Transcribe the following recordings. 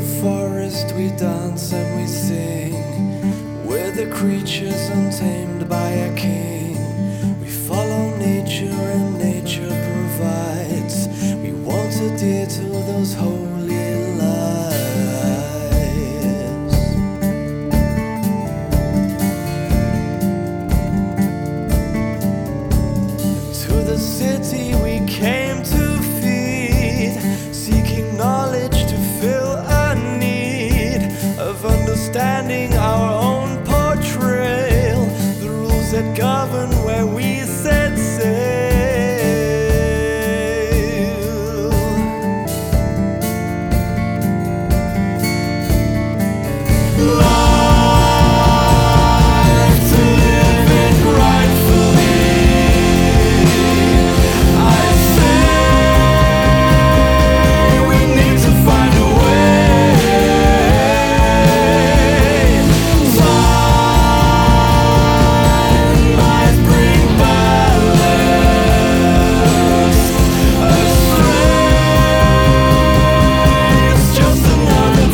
forest we dance and we sing. We're the creatures untamed by a king. We follow nature and nature provides. We won't adhere to those holy lies. To the city we came to feed, seeking knowledge to fill a need of understanding our own portrayal, the rules that govern where we set sail. Life to live it rightfully, I say we need to find a way. Time might bring balance astray. It's just another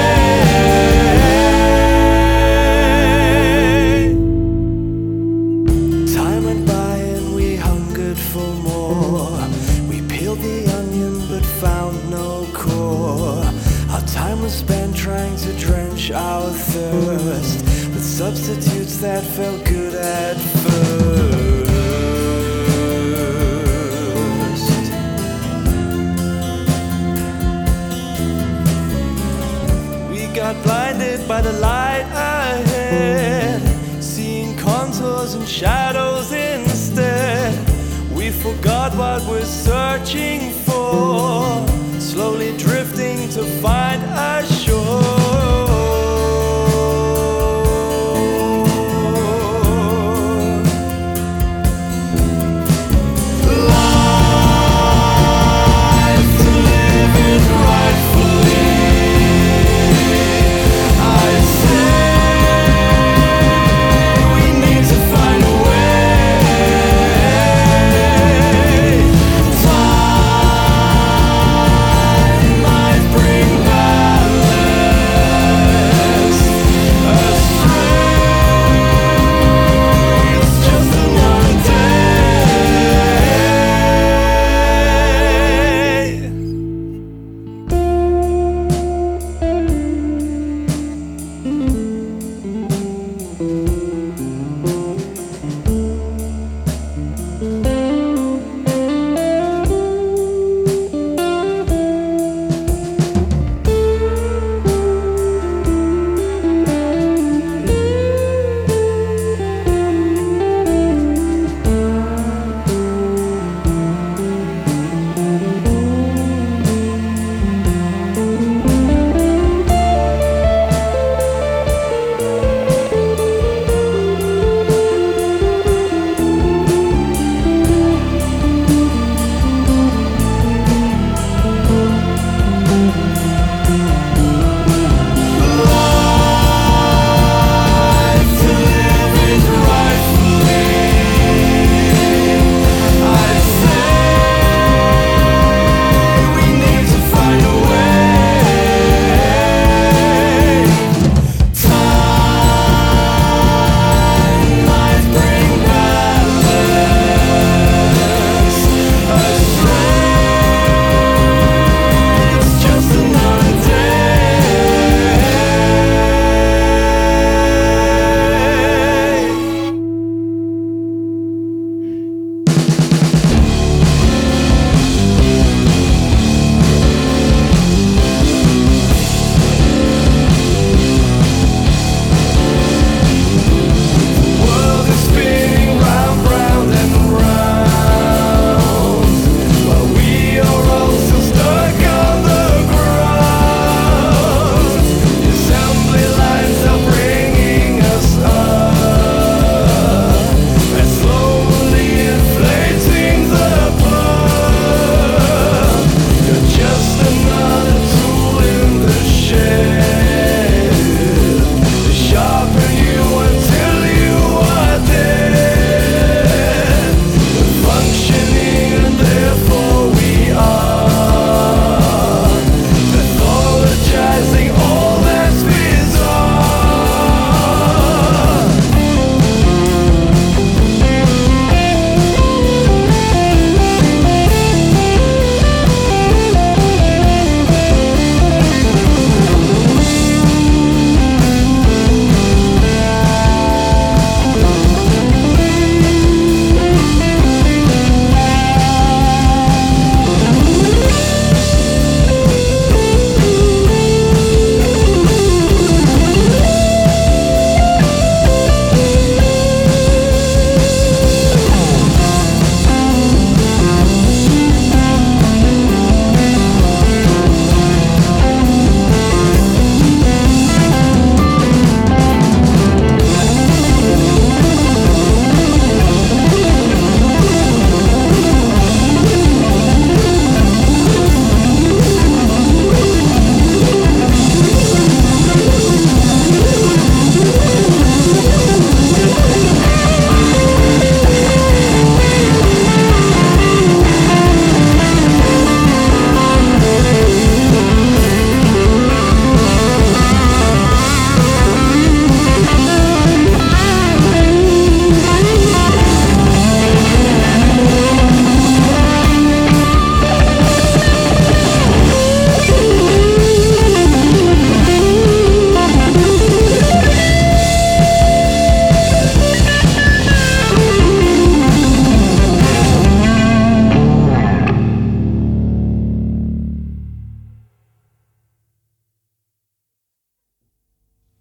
day. Time went by and we hungered for more. We peeled the onion but found no core. Our time was spent trying to drench our thirst with substitutes that felt good at first. We got blinded by the light ahead, seeing contours and shadows instead. We forgot what we're searching for.